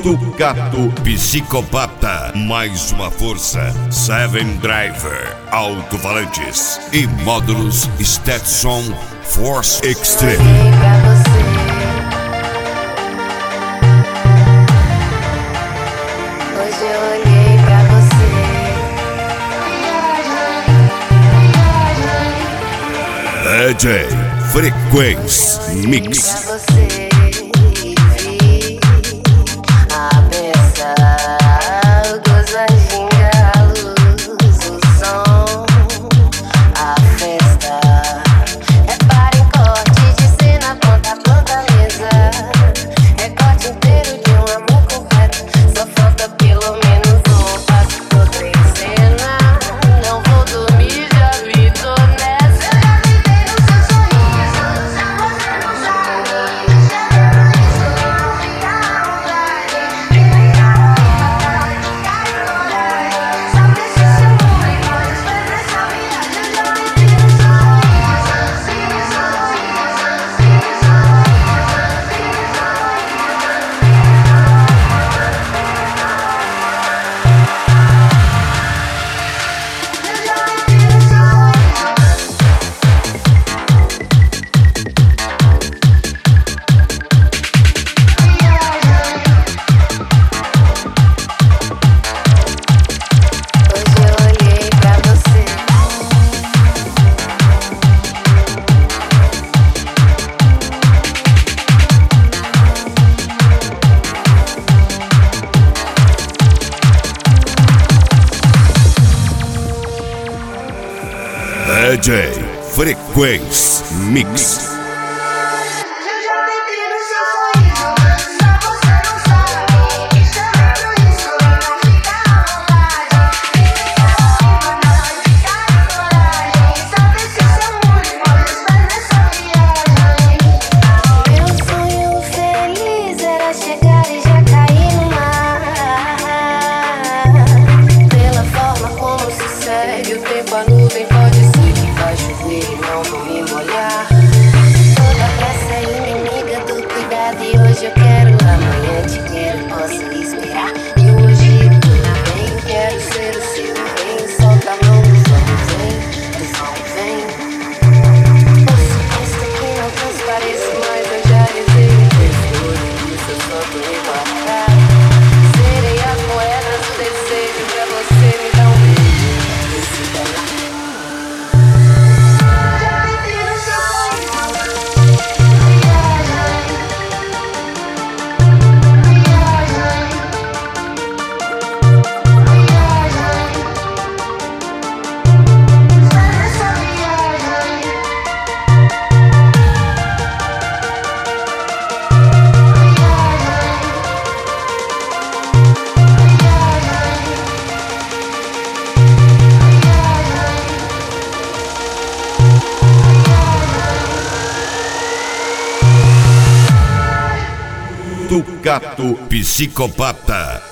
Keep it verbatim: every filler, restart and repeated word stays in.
Tucato Psicopata, mais uma força. Seven Driver, alto-falantes e módulos Stetson Force Extreme. Hoje eu olhei pra você. D J Frequência Mix. Pra você e vi a peça, o gozadinho, a luz, o som, a festa. Repara em corte de cena, ponta a ponta mesa. Recorte inteiro de um amor completo. Só falta pelo menos um passo, outra em cena. Não vou dormir, já vi, tô nessa. D J Frequência Mix. A nuvem pode ser que vai chover e não vou me molhar. Toda pressa é inimiga do cuidado. E hoje eu quero, amanhã te quero, posso esperar. E hoje tudo bem, quero ser o seu bem. Solta a mão do fogo, vem, do fogo, vem. Posso pensa que não transpareço, mas eu já desejo ter flores. Isso eu só tô embarcado. Serei as moedas do desejo pra você me dar um beijo. Tucato Psicopata.